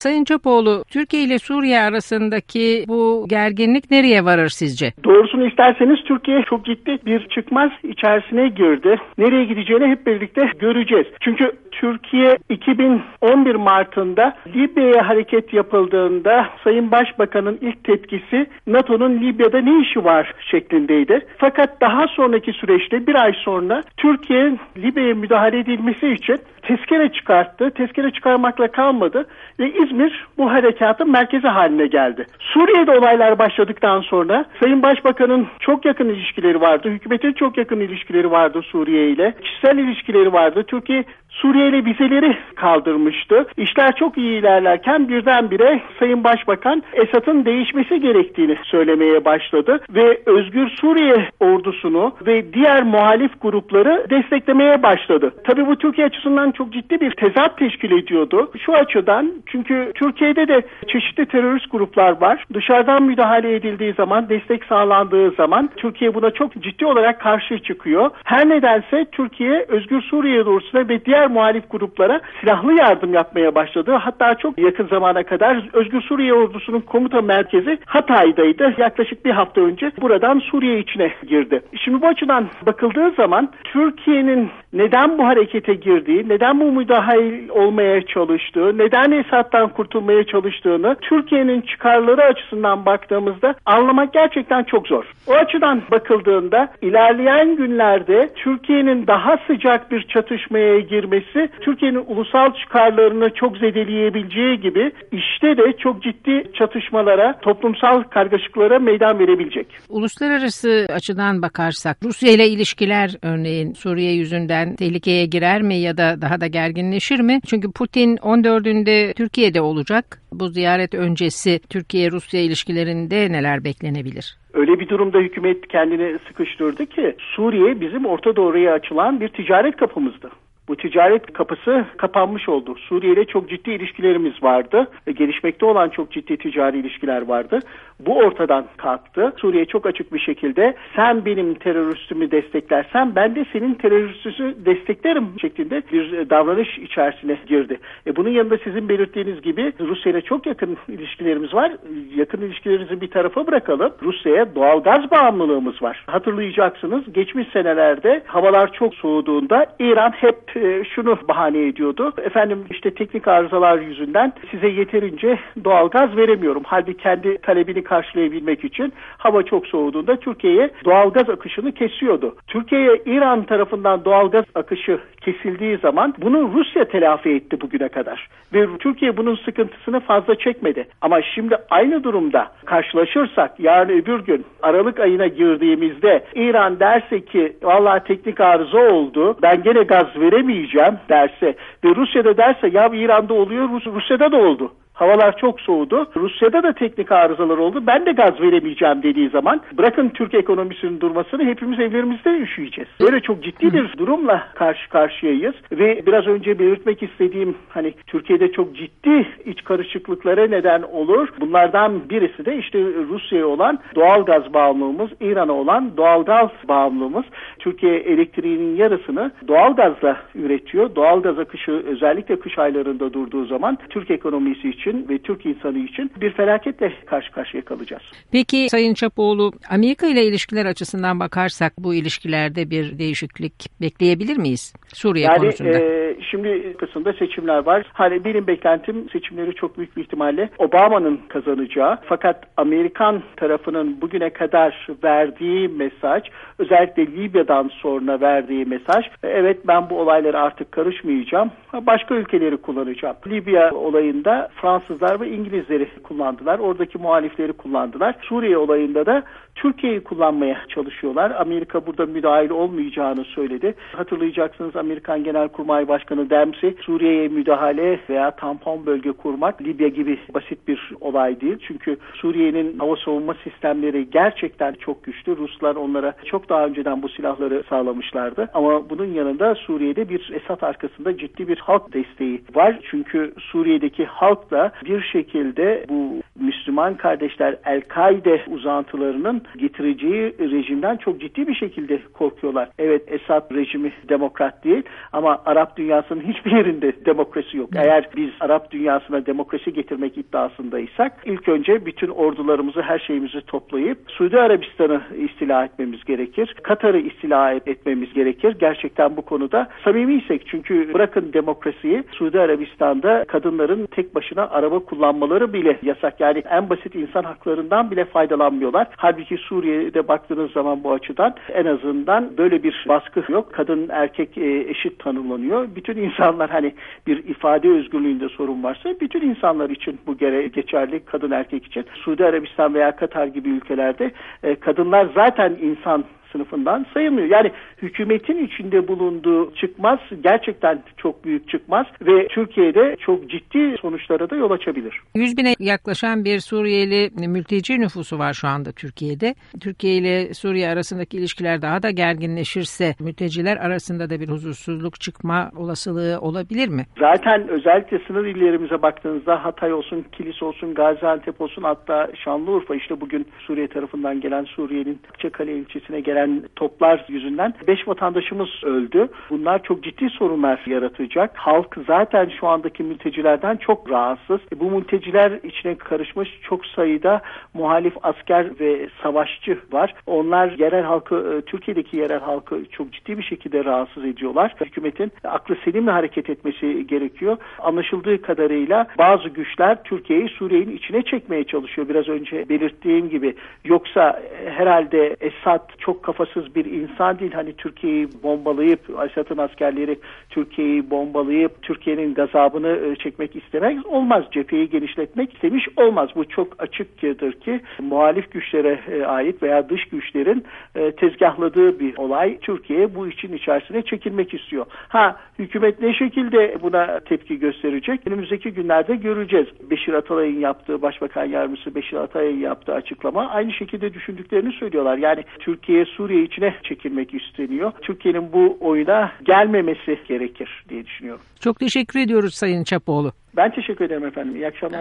Sayın Çapoğlu, Türkiye ile Suriye arasındaki bu gerginlik nereye varır sizce? Doğrusunu isterseniz Türkiye çok ciddi bir çıkmaz içerisine girdi. Nereye gideceğini hep birlikte göreceğiz. Çünkü Türkiye 2011 Mart'ında Libya'ya hareket yapıldığında Sayın Başbakan'ın ilk tepkisi NATO'nun Libya'da ne işi var şeklindeydi. Fakat daha sonraki süreçte bir ay sonra Türkiye Libya'ya müdahale edilmesi için tezkere çıkarttı. Tezkere çıkarmakla kalmadı ve İzmir bu harekatın merkezi haline geldi. Suriye'de olaylar başladıktan sonra Sayın Başbakan'ın çok yakın ilişkileri vardı. Hükümetin çok yakın ilişkileri vardı Suriye ile. Kişisel ilişkileri vardı. Türkiye Suriye ile vizeleri kaldırmıştı. İşler çok iyi ilerlerken birdenbire Sayın Başbakan Esad'ın değişmesi gerektiğini söylemeye başladı ve Özgür Suriye ordusunu ve diğer muhalif grupları desteklemeye başladı. Tabii bu Türkiye açısından çok ciddi bir tezat teşkil ediyordu. Şu açıdan, çünkü Türkiye'de de çeşitli terörist gruplar var. Dışarıdan müdahale edildiği zaman, destek sağlandığı zaman Türkiye buna çok ciddi olarak karşı çıkıyor. Her nedense Türkiye Özgür Suriye ordusuna ve diğer muhalif gruplara silahlı yardım yapmaya başladı. Hatta çok yakın zamana kadar Özgür Suriye ordusunun komuta merkezi Hatay'daydı. Yaklaşık bir hafta önce buradan Suriye içine girdi. Şimdi bu açıdan bakıldığı zaman Türkiye'nin neden bu harekete girdiği, neden bu müdahale olmaya çalıştığı, neden Esad'dan kurtulmaya çalıştığını Türkiye'nin çıkarları açısından baktığımızda anlamak gerçekten çok zor. O açıdan bakıldığında ilerleyen günlerde Türkiye'nin daha sıcak bir çatışmaya girmesi Türkiye'nin ulusal çıkarlarını çok zedeleyebileceği gibi işte de çok ciddi çatışmalara, toplumsal kargaşıklara meydan verebilecek. Uluslararası açıdan bakarsak Rusya ile ilişkiler örneğin Suriye yüzünden tehlikeye girer mi ya da daha da gerginleşir mi? Çünkü Putin 14'ünde Türkiye'de olacak. Bu ziyaret öncesi Türkiye-Rusya ilişkilerinde neler beklenebilir? Öyle bir durumda hükümet kendini sıkıştırdı ki Suriye bizim Orta Doğu'ya açılan bir ticaret kapımızdı. Bu ticaret kapısı kapanmış oldu. Suriye ile çok ciddi ilişkilerimiz vardı. Gelişmekte olan çok ciddi ticari ilişkiler vardı. Bu ortadan kalktı. Suriye çok açık bir şekilde sen benim teröristimi desteklersen ben de senin teröristini desteklerim şeklinde bir davranış içerisine girdi. Bunun yanında sizin belirttiğiniz gibi Rusya ile çok yakın ilişkilerimiz var. Yakın ilişkilerimizi bir tarafa bırakalım. Rusya'ya doğalgaz bağımlılığımız var. Hatırlayacaksınız geçmiş senelerde havalar çok soğuduğunda İran hep şunu bahane ediyordu. Efendim işte teknik arızalar yüzünden size yeterince doğalgaz veremiyorum. Halbuki kendi talebini karşılayabilmek için hava çok soğuduğunda Türkiye'ye doğalgaz akışını kesiyordu. Türkiye'ye İran tarafından doğalgaz akışı kesildiği zaman bunu Rusya telafi etti bugüne kadar. Ve Türkiye bunun sıkıntısını fazla çekmedi. Ama şimdi aynı durumda karşılaşırsak yarın öbür gün Aralık ayına girdiğimizde İran derse ki vallahi teknik arıza oldu ben gene gaz veremeyeceğim derse ve Rusya'da derse ya İran'da oluyor Rusya'da da oldu. Havalar çok soğudu. Rusya'da da teknik arızalar oldu. Ben de gaz veremeyeceğim dediği zaman bırakın Türk ekonomisinin durmasını hepimiz evlerimizde üşüyeceğiz. Böyle çok ciddi bir durumla karşı karşıyayız ve biraz önce belirtmek istediğim hani Türkiye'de çok ciddi iç karışıklıklara neden olur. Bunlardan birisi de işte Rusya'ya olan doğal gaz bağımlılığımız, İran'a olan doğal gaz bağımlılığımız. Türkiye elektriğinin yarısını doğal gazla üretiyor. Doğal gaz akışı özellikle kış aylarında durduğu zaman Türk ekonomisi için ve Türk insanı için bir felaketle karşı karşıya kalacağız. Peki Sayın Çapoğlu, Amerika ile ilişkiler açısından bakarsak bu ilişkilerde bir değişiklik bekleyebilir miyiz Suriye konusunda? Şimdi kısımda seçimler var. Hani benim beklentim seçimleri çok büyük bir ihtimalle Obama'nın kazanacağı. Fakat Amerikan tarafının bugüne kadar verdiği mesaj, özellikle Libya'dan sonra verdiği mesaj, evet ben bu olaylara artık karışmayacağım, başka ülkeleri kullanacağım. Libya olayında Fransızlar ve İngilizleri kullandılar. Oradaki muhalifleri kullandılar. Suriye olayında da Türkiye'yi kullanmaya çalışıyorlar. Amerika burada müdahil olmayacağını söyledi. Hatırlayacaksınız Amerikan Genelkurmay Başkanı Dempsey, Suriye'ye müdahale veya tampon bölge kurmak Libya gibi basit bir olay değil. Çünkü Suriye'nin hava savunma sistemleri gerçekten çok güçlü. Ruslar onlara çok daha önceden bu silahları sağlamışlardı. Ama bunun yanında Suriye'de bir Esad arkasında ciddi bir halk desteği var. Çünkü Suriye'deki halk da bir şekilde bu Müslüman kardeşler El-Kaide uzantılarının getireceği rejimden çok ciddi bir şekilde korkuyorlar. Evet, Esad rejimi demokrat değil ama Arap dünyasının hiçbir yerinde demokrasi yok. Eğer biz Arap dünyasına demokrasi getirmek iddiasındaysak ilk önce bütün ordularımızı, her şeyimizi toplayıp Suudi Arabistan'ı istila etmemiz gerekir. Katar'ı istila etmemiz gerekir. Gerçekten bu konuda samimiysek, çünkü bırakın demokrasiyi, Suudi Arabistan'da kadınların tek başına araba kullanmaları bile yasak. Yani en basit insan haklarından bile faydalanmıyorlar. Halbuki Suriye'de baktığınız zaman bu açıdan en azından böyle bir baskı yok. Kadın erkek eşit tanımlanıyor. Bütün insanlar, hani bir ifade özgürlüğünde sorun varsa bütün insanlar için bu geçerli, kadın erkek için. Suudi Arabistan veya Katar gibi ülkelerde kadınlar zaten insan sınıfından sayılmıyor. Yani hükümetin içinde bulunduğu çıkmaz gerçekten çok büyük çıkmaz ve Türkiye'de çok ciddi sonuçlara da yol açabilir. 100.000'e yaklaşan bir Suriyeli mülteci nüfusu var şu anda Türkiye'de. Türkiye ile Suriye arasındaki ilişkiler daha da gerginleşirse mülteciler arasında da bir huzursuzluk çıkma olasılığı olabilir mi? Zaten özellikle sınır illerimize baktığınızda Hatay olsun, Kilis olsun, Gaziantep olsun, hatta Şanlıurfa, işte bugün Suriye tarafından gelen, Suriye'nin Akçakale ilçesine gelen toplar yüzünden 5 vatandaşımız öldü. Bunlar çok ciddi sorunlar yaratacak. Halk zaten şu andaki mültecilerden çok rahatsız. Bu mülteciler içine karışmış çok sayıda muhalif asker ve savaşçı var. Onlar yerel halkı, Türkiye'deki yerel halkı çok ciddi bir şekilde rahatsız ediyorlar. Hükümetin aklı selimle hareket etmesi gerekiyor. Anlaşıldığı kadarıyla bazı güçler Türkiye'yi Suriye'nin içine çekmeye çalışıyor. Biraz önce belirttiğim gibi. Yoksa herhalde Esad çok kafasız bir insan değil. Hani Türkiye'yi bombalayıp, Esad'ın askerleri Türkiye'yi bombalayıp Türkiye'nin gazabını çekmek istemek olmaz. Cepheyi genişletmek istemiş olmaz. Bu çok açıktır ki muhalif güçlere ait veya dış güçlerin tezgahladığı bir olay. Türkiye bu için içerisine çekilmek istiyor. Hükümet ne şekilde buna tepki gösterecek? Önümüzdeki günlerde göreceğiz. Beşir Atalay'ın yaptığı, Başbakan Yardımcısı Beşir Atalay'ın yaptığı açıklama aynı şekilde düşündüklerini söylüyorlar. Yani Türkiye Suriye içine çekilmek isteniyor. Türkiye'nin bu oyuna gelmemesi gerekir diye düşünüyorum. Çok teşekkür ediyoruz Sayın Çapoğlu. Ben teşekkür ederim efendim. İyi akşamlar.